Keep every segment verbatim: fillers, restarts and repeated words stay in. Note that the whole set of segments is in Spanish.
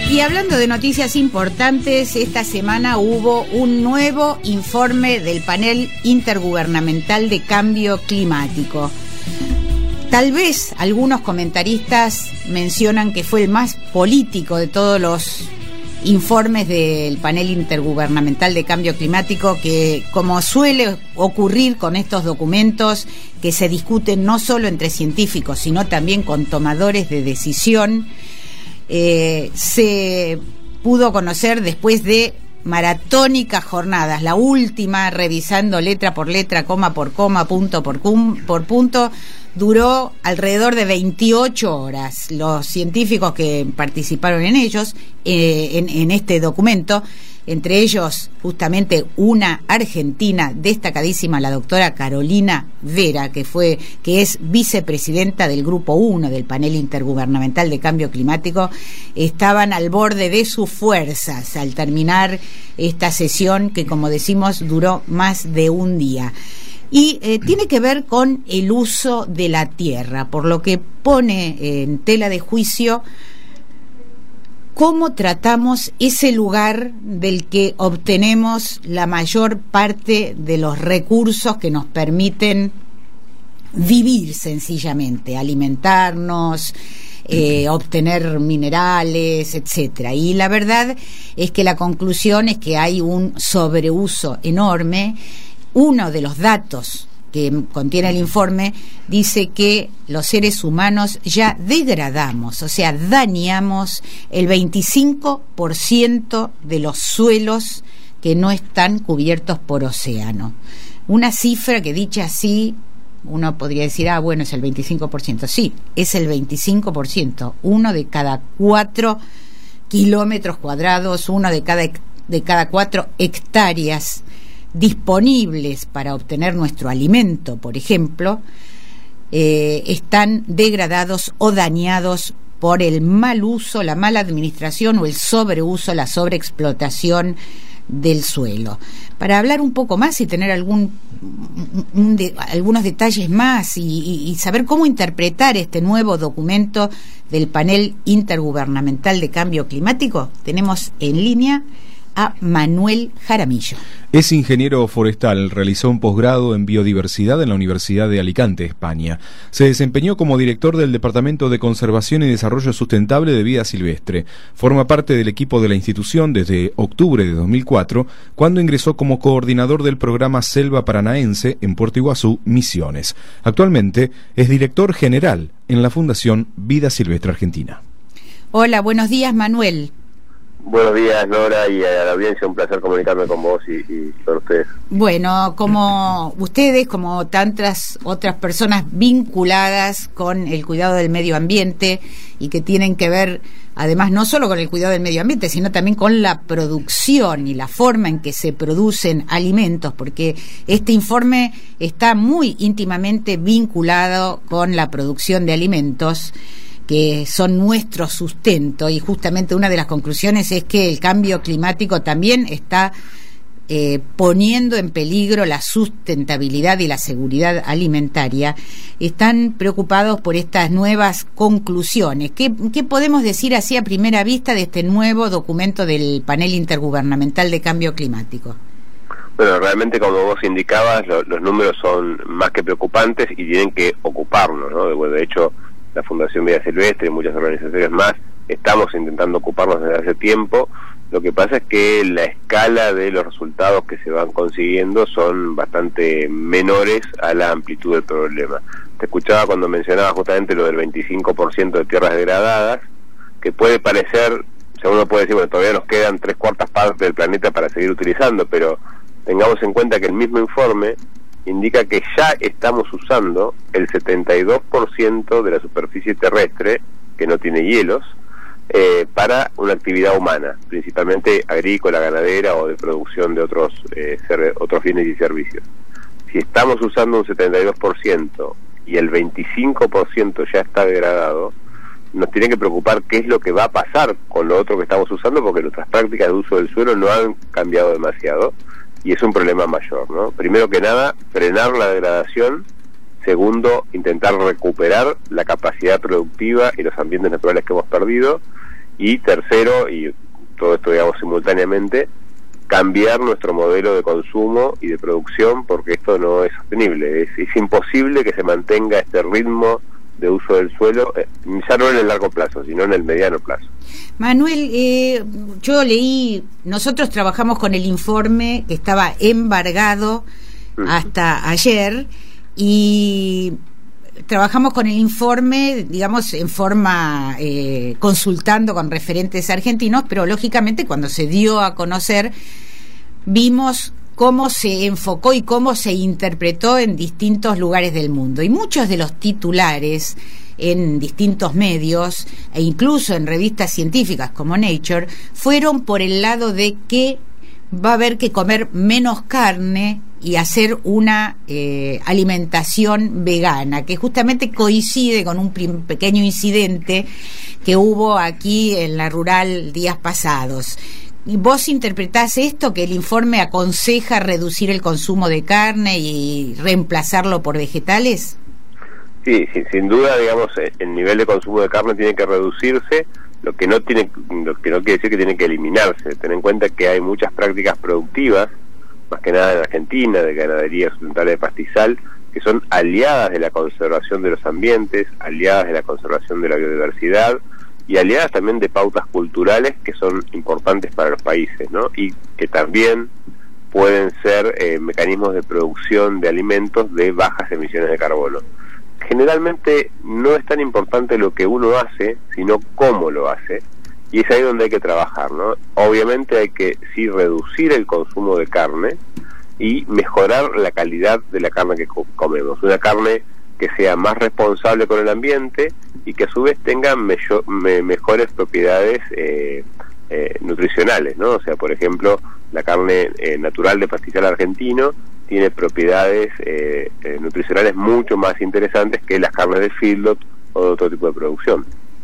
Y hablando de noticias importantes, esta semana hubo un nuevo informe del Panel Intergubernamental de Cambio Climático. Tal vez algunos comentaristas mencionan que fue el más político de todos los informes del Panel Intergubernamental de Cambio Climático, que, como suele ocurrir con estos documentos que se discuten no solo entre científicos, sino también con tomadores de decisión, eh, se pudo conocer después de maratónicas jornadas. La última, revisando letra por letra, coma por coma, punto por, cum, por punto, duró alrededor de veintiocho horas. Los científicos que participaron en ellos, eh, en, en este documento, entre ellos justamente una argentina destacadísima, la doctora Carolina Vera, que fue, que es vicepresidenta del Grupo uno del Panel Intergubernamental de Cambio Climático, estaban al borde de sus fuerzas al terminar esta sesión que, como decimos, duró más de un día. Y eh, tiene que ver con el uso de la tierra, por lo que pone en tela de juicio cómo tratamos ese lugar del que obtenemos la mayor parte de los recursos que nos permiten vivir sencillamente, alimentarnos, eh, obtener minerales, etcétera. Y la verdad es que la conclusión es que hay un sobreuso enorme. Uno de los datos que contiene el informe dice que los seres humanos ya degradamos, o sea, dañamos el veinticinco por ciento de los suelos que no están cubiertos por océano. Una cifra que, dicha así, uno podría decir, ah, bueno, es el veinticinco por ciento. Sí, es el veinticinco por ciento. Uno de cada cuatro kilómetros cuadrados, uno de cada, de cada cuatro hectáreas disponibles para obtener nuestro alimento, por ejemplo, eh, están degradados o dañados por el mal uso, la mala administración o el sobreuso, la sobreexplotación del suelo. Para hablar un poco más y tener algún un de, algunos detalles más y, y, y saber cómo interpretar este nuevo documento del Panel Intergubernamental de Cambio Climático, tenemos en línea a Manuel Jaramillo. Es ingeniero forestal, realizó un posgrado en biodiversidad en la Universidad de Alicante, España. Se desempeñó como director del Departamento de Conservación y Desarrollo Sustentable de Vida Silvestre. Forma parte del equipo de la institución desde octubre de dos mil cuatro, cuando ingresó como coordinador del programa Selva Paranaense en Puerto Iguazú, Misiones. Actualmente es director general en la Fundación Vida Silvestre Argentina. Hola, buenos días, Manuel. Buenos días, Nora, y a la audiencia, un placer comunicarme con vos y, y con ustedes. Bueno, como ustedes, como tantas otras personas vinculadas con el cuidado del medio ambiente y que tienen que ver, además, no solo con el cuidado del medio ambiente, sino también con la producción y la forma en que se producen alimentos, porque este informe está muy íntimamente vinculado con la producción de alimentos, que son nuestro sustento, y justamente una de las conclusiones es que el cambio climático también está eh, poniendo en peligro la sustentabilidad y la seguridad alimentaria. Están preocupados por estas nuevas conclusiones. ¿Qué, qué podemos decir así a primera vista de este nuevo documento del Panel Intergubernamental de Cambio Climático? Bueno, realmente, como vos indicabas, lo, los números son más que preocupantes y tienen que ocuparnos, ¿no? De, de hecho, la Fundación Vida Silvestre y muchas organizaciones más estamos intentando ocuparnos desde hace tiempo. Lo que pasa es que la escala de los resultados que se van consiguiendo son bastante menores a la amplitud del problema. Te escuchaba cuando mencionaba justamente lo del veinticinco por ciento de tierras degradadas, que puede parecer, o sea, uno puede decir, bueno, todavía nos quedan tres cuartas partes del planeta para seguir utilizando, pero tengamos en cuenta que el mismo informe indica que ya estamos usando el setenta y dos por ciento de la superficie terrestre, que no tiene hielos, eh, para una actividad humana, principalmente agrícola, ganadera o de producción de otros, eh, ser, otros bienes y servicios. Si estamos usando un setenta y dos por ciento y el veinticinco por ciento ya está degradado, nos tiene que preocupar qué es lo que va a pasar con lo otro que estamos usando, porque nuestras prácticas de uso del suelo no han cambiado demasiado. Y es un problema mayor, ¿no? Primero que nada, frenar la degradación. Segundo, intentar recuperar la capacidad productiva y los ambientes naturales que hemos perdido. Y tercero, y todo esto digamos simultáneamente, cambiar nuestro modelo de consumo y de producción, porque esto no es sostenible. Es, es imposible que se mantenga este ritmo de uso del suelo, eh, ya no en el largo plazo, sino en el mediano plazo. Manuel, eh, yo leí, nosotros trabajamos con el informe que estaba embargado uh-huh. hasta ayer, y trabajamos con el informe, digamos, en forma eh, consultando con referentes argentinos, pero lógicamente cuando se dio a conocer vimos cómo se enfocó y cómo se interpretó en distintos lugares del mundo. Y muchos de los titulares en distintos medios, e incluso en revistas científicas como Nature, fueron por el lado de que va a haber que comer menos carne y hacer una eh, alimentación vegana, que justamente coincide con un prim- pequeño incidente que hubo aquí en la rural días pasados. ¿Vos interpretás esto, que el informe aconseja reducir el consumo de carne y reemplazarlo por vegetales? Sí, sí, sin duda, digamos, el nivel de consumo de carne tiene que reducirse, lo que no tiene, lo que no quiere decir que tiene que eliminarse. Ten en cuenta que hay muchas prácticas productivas, más que nada en Argentina, de ganadería sustentable de pastizal, que son aliadas de la conservación de los ambientes, aliadas de la conservación de la biodiversidad, y aliadas también de pautas culturales que son importantes para los países, ¿no? Y que también pueden ser eh, mecanismos de producción de alimentos de bajas emisiones de carbono. Generalmente no es tan importante lo que uno hace, sino cómo lo hace, y es ahí donde hay que trabajar, ¿no? Obviamente hay que sí reducir el consumo de carne y mejorar la calidad de la carne que co- comemos, una carne que sea más responsable con el ambiente y que a su vez tenga meyo- me- mejores propiedades eh, eh, nutricionales, ¿no? O sea, por ejemplo, la carne eh, natural de pastizal argentino tiene propiedades eh, eh, nutricionales mucho más interesantes que las carnes de feedlot o de otro tipo de producción.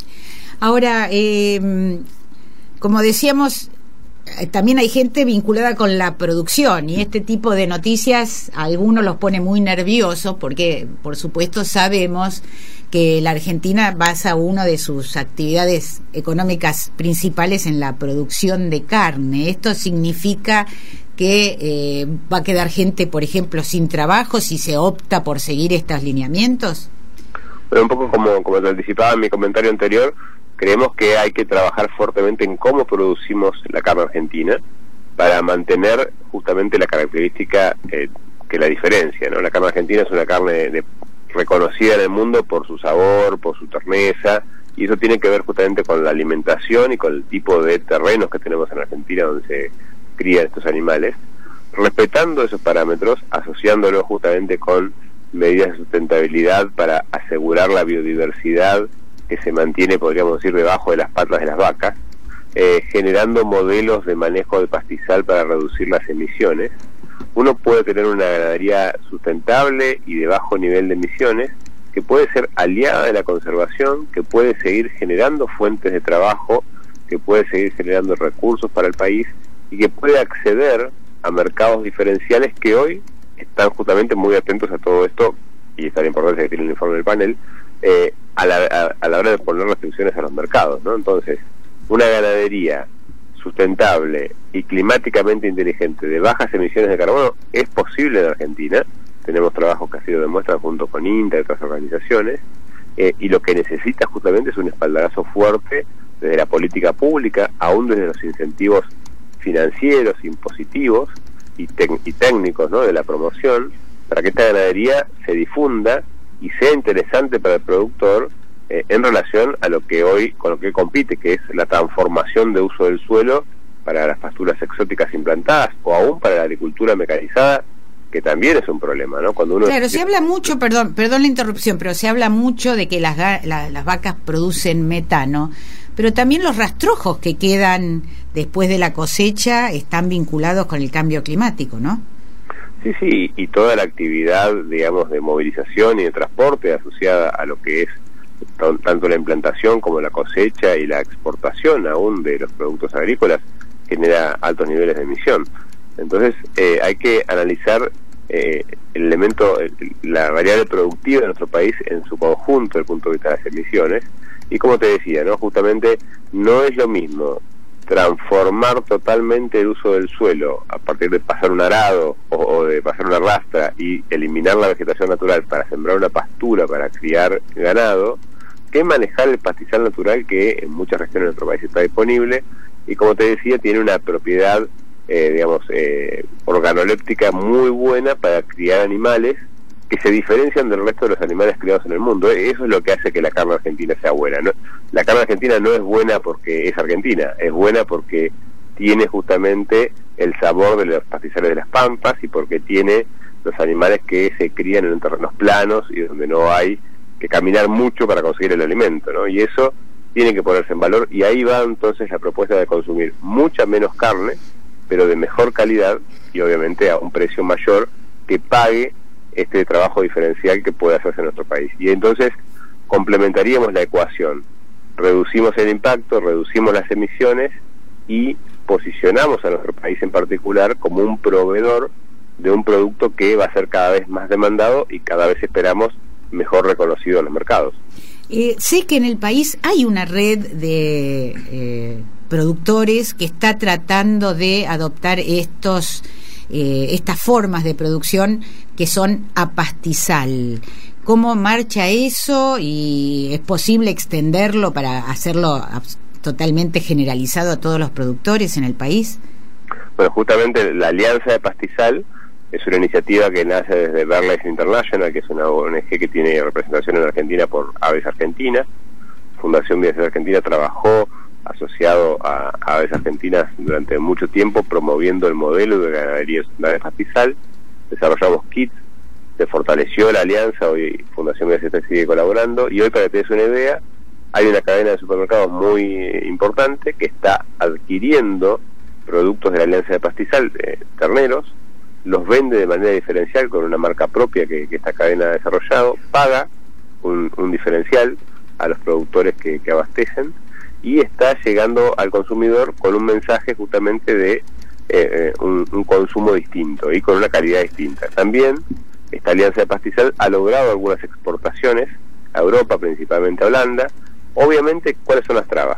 Ahora, eh, como decíamos, también hay gente vinculada con la producción, y este tipo de noticias a algunos los pone muy nerviosos porque, por supuesto, sabemos que la Argentina basa una de sus actividades económicas principales en la producción de carne. ¿Esto significa que eh, va a quedar gente, por ejemplo, sin trabajo si se opta por seguir estos lineamientos? Bueno, un poco como, como te anticipaba en mi comentario anterior, creemos que hay que trabajar fuertemente en cómo producimos la carne argentina para mantener justamente la característica eh, que la diferencia, ¿no? La carne argentina es una carne de, de, reconocida en el mundo por su sabor, por su terneza, y eso tiene que ver justamente con la alimentación y con el tipo de terrenos que tenemos en Argentina donde se crían estos animales, respetando esos parámetros, asociándolos justamente con medidas de sustentabilidad para asegurar la biodiversidad que se mantiene, podríamos decir, debajo de las patas de las vacas, eh, generando modelos de manejo de pastizal para reducir las emisiones. Uno puede tener una ganadería sustentable y de bajo nivel de emisiones, que puede ser aliada de la conservación, que puede seguir generando fuentes de trabajo, que puede seguir generando recursos para el país y que puede acceder a mercados diferenciales que hoy están justamente muy atentos a todo esto, y está la importancia que tiene el informe del panel, eh, a, la, a, a la hora de poner restricciones a los mercados, ¿no? Entonces, una ganadería sustentable y climáticamente inteligente de bajas emisiones de carbono es posible en Argentina. Tenemos trabajos que así lo demuestran junto con INTA y otras organizaciones, eh, y lo que necesita justamente es un espaldarazo fuerte desde la política pública, aún desde los incentivos financieros, impositivos y, tec- y técnicos, ¿no?, de la promoción, para que esta ganadería se difunda y sea interesante para el productor eh, en relación a lo que hoy, con lo que compite, que es la transformación de uso del suelo para las pasturas exóticas implantadas, o aún para la agricultura mecanizada, que también es un problema, ¿no? Cuando uno claro, se habla mucho, perdón, perdón la interrupción, pero se habla mucho de que las, la, las vacas producen metano, pero también los rastrojos que quedan después de la cosecha están vinculados con el cambio climático, ¿no? Sí, sí, y toda la actividad, digamos, de movilización y de transporte asociada a lo que es t- tanto la implantación como la cosecha y la exportación aún de los productos agrícolas genera altos niveles de emisión. Entonces eh, hay que analizar eh, el elemento, la variable productiva de nuestro país en su conjunto desde el punto de vista de las emisiones, Y como te decía, ¿no? Justamente no es lo mismo transformar totalmente el uso del suelo a partir de pasar un arado o, o de pasar una rastra y eliminar la vegetación natural para sembrar una pastura para criar ganado, que manejar el pastizal natural que en muchas regiones de nuestro país está disponible y, como te decía, tiene una propiedad eh, digamos eh, organoléptica muy buena para criar animales que se diferencian del resto de los animales criados en el mundo. Eso es lo que hace que la carne argentina sea buena, ¿no? La carne argentina no es buena porque es argentina, es buena porque tiene justamente el sabor de los pastizales de las pampas y porque tiene los animales que se crían en terrenos planos y donde no hay que caminar mucho para conseguir el alimento, ¿no? Y eso tiene que ponerse en valor, y ahí va entonces la propuesta de consumir mucha menos carne, pero de mejor calidad y obviamente a un precio mayor que pague este trabajo diferencial que puede hacerse en nuestro país. Y entonces complementaríamos la ecuación, reducimos el impacto, reducimos las emisiones y posicionamos a nuestro país en particular como un proveedor de un producto que va a ser cada vez más demandado y cada vez esperamos mejor reconocido en los mercados. Eh, sé que en el país hay una red de eh, productores que está tratando de adoptar estos eh, estas formas de producción que son a pastizal. ¿Cómo marcha eso y es posible extenderlo para hacerlo totalmente generalizado a todos los productores en el país? Bueno, justamente la Alianza de Pastizal es una iniciativa que nace desde BirdLife International, que es una O N G que tiene representación en Argentina por Aves Argentinas. Fundación Biodiversidad Argentina trabajó asociado a Aves Argentinas durante mucho tiempo promoviendo el modelo de ganadería de pastizal. Desarrollamos kits, se fortaleció la alianza, hoy Fundación Biodiversidad sigue colaborando, y hoy, para que te des una idea, hay una cadena de supermercados muy importante que está adquiriendo productos de la Alianza de Pastizal, de terneros, los vende de manera diferencial con una marca propia que, que esta cadena ha desarrollado, paga un, un diferencial a los productores que, que abastecen y está llegando al consumidor con un mensaje justamente de eh, un, un consumo distinto y con una calidad distinta. También esta Alianza de Pastizal ha logrado algunas exportaciones a Europa, principalmente a Holanda. Obviamente, ¿cuáles son las trabas?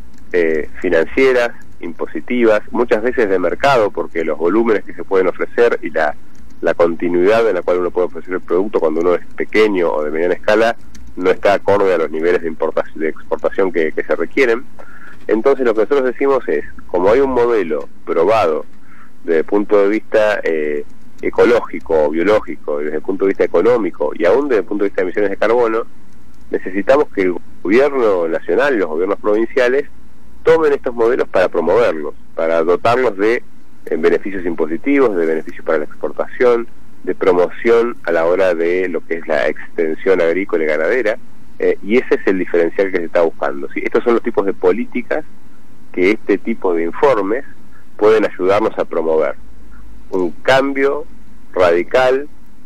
Eh, financieras, impositivas, muchas veces de mercado, porque los volúmenes que se pueden ofrecer y la, la continuidad en la cual uno puede ofrecer el producto cuando uno es pequeño o de mediana escala no está acorde a los niveles de importación, de exportación que, que se requieren. Entonces lo que nosotros decimos es, como hay un modelo probado desde el punto de vista eh, ecológico, biológico, desde el punto de vista económico y aún desde el punto de vista de emisiones de carbono, necesitamos que el gobierno nacional y los gobiernos provinciales tomen estos modelos para promoverlos, para dotarlos de eh, beneficios impositivos, de beneficios para la exportación, de promoción a la hora de lo que es la extensión agrícola y ganadera, eh, y ese es el diferencial que se está buscando, ¿sí? Estos son los tipos de políticas que este tipo de informes pueden ayudarnos a promover. Un cambio radical,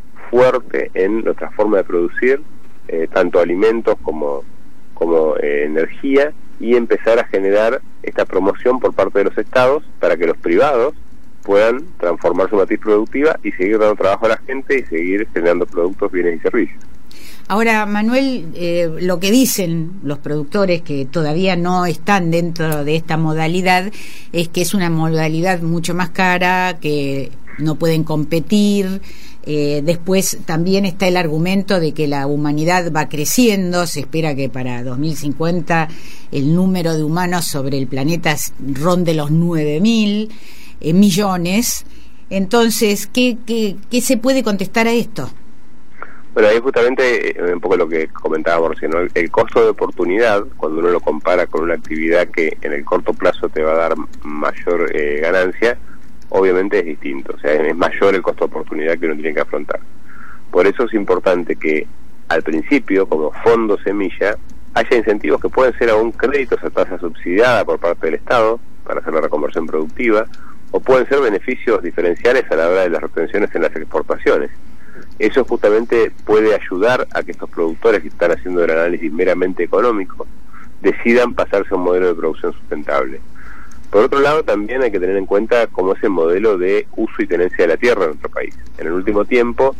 fuerte en nuestra forma de producir, eh, tanto alimentos como, como eh, energía, y empezar a generar esta promoción por parte de los estados para que los privados puedan transformar su matriz productiva y seguir dando trabajo a la gente y seguir generando productos, bienes y servicios. Ahora, Manuel, eh, lo que dicen los productores que todavía no están dentro de esta modalidad es que es una modalidad mucho más cara, que no pueden competir. Eh, después también está el argumento de que la humanidad va creciendo, se espera que para dos mil cincuenta el número de humanos sobre el planeta ronde los nueve mil eh, millones. Entonces, ¿qué, qué, ¿qué se puede contestar a esto? Bueno, ahí justamente eh, un poco lo que comentábamos recién, ¿no? El, el costo de oportunidad, cuando uno lo compara con una actividad que en el corto plazo te va a dar mayor eh, ganancia, obviamente es distinto, o sea, es mayor el costo de oportunidad que uno tiene que afrontar. Por eso es importante que al principio, como fondo semilla, haya incentivos que pueden ser aún créditos a tasa subsidiada por parte del Estado para hacer la reconversión productiva, o pueden ser beneficios diferenciales a la hora de las retenciones en las exportaciones. Eso justamente puede ayudar a que estos productores que están haciendo el análisis meramente económico decidan pasarse a un modelo de producción sustentable. Por otro lado, también hay que tener en cuenta cómo es el modelo de uso y tenencia de la tierra en nuestro país. En el último tiempo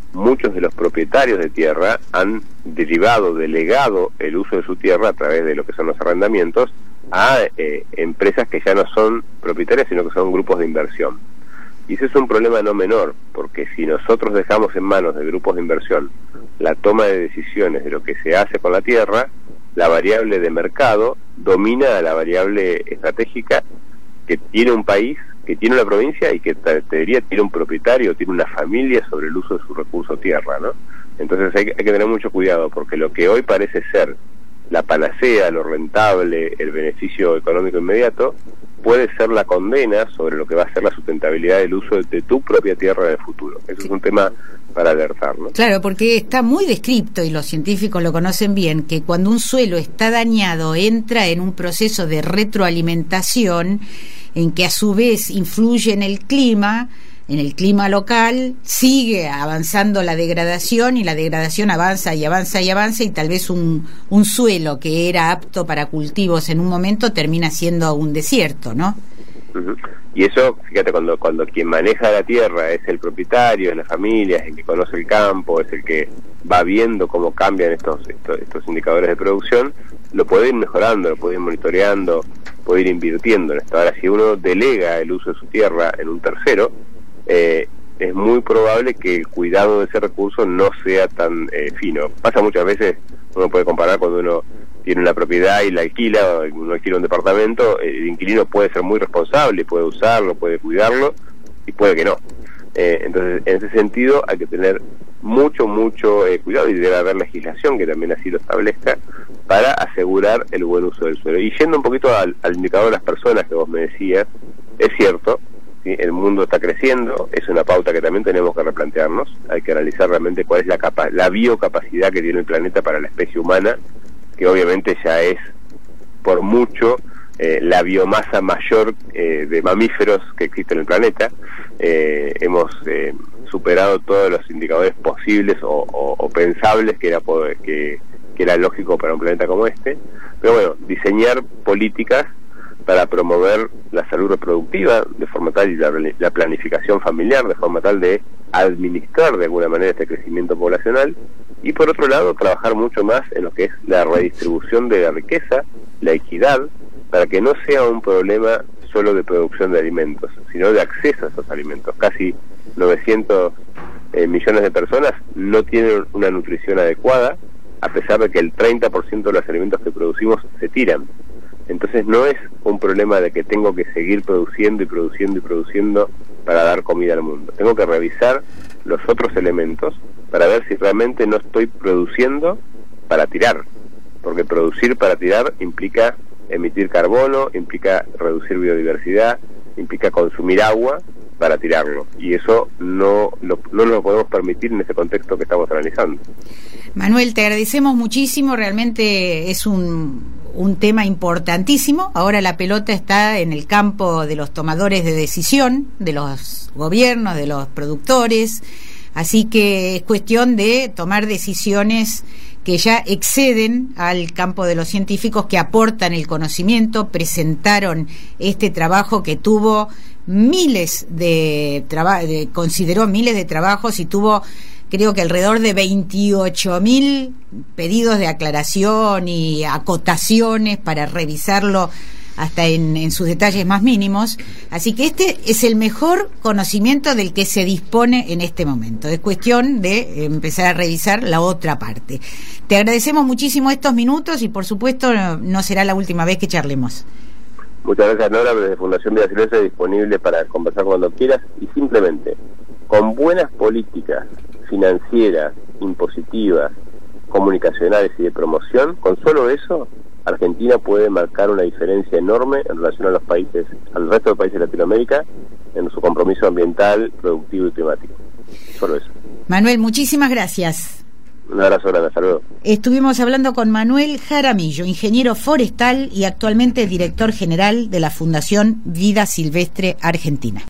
muchos de los propietarios de tierra han derivado, delegado el uso de su tierra a través de lo que son los arrendamientos a eh, empresas que ya no son propietarias, sino que son grupos de inversión. Y ese es un problema no menor, porque si nosotros dejamos en manos de grupos de inversión la toma de decisiones de lo que se hace con la tierra, la variable de mercado domina a la variable estratégica que tiene un país, que tiene una provincia y que te diría tiene un propietario, tiene una familia sobre el uso de su recurso tierra, ¿no? Entonces hay, hay que tener mucho cuidado, porque lo que hoy parece ser la panacea, lo rentable, el beneficio económico inmediato, puede ser la condena sobre lo que va a ser la sustentabilidad del uso de, de tu propia tierra en el futuro. Eso es un tema para alertar, ¿no? Claro, porque está muy descripto, y los científicos lo conocen bien, que cuando un suelo está dañado entra en un proceso de retroalimentación en que a su vez influye en el clima, en el clima local, sigue avanzando la degradación, y la degradación avanza y avanza y avanza, y tal vez un, un suelo que era apto para cultivos en un momento termina siendo un desierto, ¿no? Uh-huh. Y eso, fíjate, cuando cuando quien maneja la tierra es el propietario, es la familia, es el que conoce el campo, es el que va viendo cómo cambian estos estos, estos indicadores de producción, lo puede ir mejorando, lo puede ir monitoreando, puede ir invirtiendo en esto. Ahora, si uno delega el uso de su tierra en un tercero, eh, es muy probable que el cuidado de ese recurso no sea tan eh, fino. Pasa muchas veces, uno puede comparar cuando uno tiene una propiedad y la alquila, uno alquila un departamento, el inquilino puede ser muy responsable, puede usarlo, puede cuidarlo, y puede que no. Eh, entonces, en ese sentido, hay que tener mucho, mucho eh, cuidado, y debe haber legislación que también así lo establezca, para asegurar el buen uso del suelo. Y yendo un poquito al, al indicador de las personas que vos me decías, es cierto, ¿sí? El mundo está creciendo, es una pauta que también tenemos que replantearnos, hay que analizar realmente cuál es la, capa la biocapacidad que tiene el planeta para la especie humana, que obviamente ya es por mucho eh, la biomasa mayor eh, de mamíferos que existe en el planeta. Eh, hemos eh, superado todos los indicadores posibles o, o, o pensables que era, poder, que, que era lógico para un planeta como este. Pero bueno, diseñar políticas para promover la salud reproductiva de forma tal, y la, la planificación familiar de forma tal de administrar de alguna manera este crecimiento poblacional, y por otro lado trabajar mucho más en lo que es la redistribución de la riqueza, la equidad, para que no sea un problema solo de producción de alimentos, sino de acceso a esos alimentos. Casi novecientos eh, millones de personas no tienen una nutrición adecuada, a pesar de que el treinta por ciento de los alimentos que producimos se tiran. Entonces no es un problema de que tengo que seguir produciendo y produciendo y produciendo para dar comida al mundo. Tengo que revisar los otros elementos para ver si realmente no estoy produciendo para tirar, porque producir para tirar implica emitir carbono, implica reducir biodiversidad, implica consumir agua para tirarlo, y eso no lo, no lo podemos permitir en ese contexto que estamos analizando. Manuel, te agradecemos muchísimo, realmente es un, un tema importantísimo. Ahora la pelota está en el campo de los tomadores de decisión, de los gobiernos, de los productores, así que es cuestión de tomar decisiones que ya exceden al campo de los científicos, que aportan el conocimiento, presentaron este trabajo que tuvo miles de trabajos, consideró miles de trabajos, y tuvo, creo que alrededor de veintiocho mil pedidos de aclaración y acotaciones para revisarlo hasta en, en sus detalles más mínimos. Así que este es el mejor conocimiento del que se dispone en este momento. Es cuestión de empezar a revisar la otra parte. Te agradecemos muchísimo estos minutos, y por supuesto no será la última vez que charlemos. Muchas gracias, Nora. Desde Fundación Vida Silvestre disponible para conversar cuando quieras, y simplemente con buenas políticas financieras, impositivas, comunicacionales y de promoción, con solo eso Argentina puede marcar una diferencia enorme en relación a los países, al resto de países de Latinoamérica, en su compromiso ambiental, productivo y climático. Solo eso. Manuel, muchísimas gracias. Un abrazo grande, hasta luego. Estuvimos hablando con Manuel Jaramillo, ingeniero forestal y actualmente director general de la Fundación Vida Silvestre Argentina.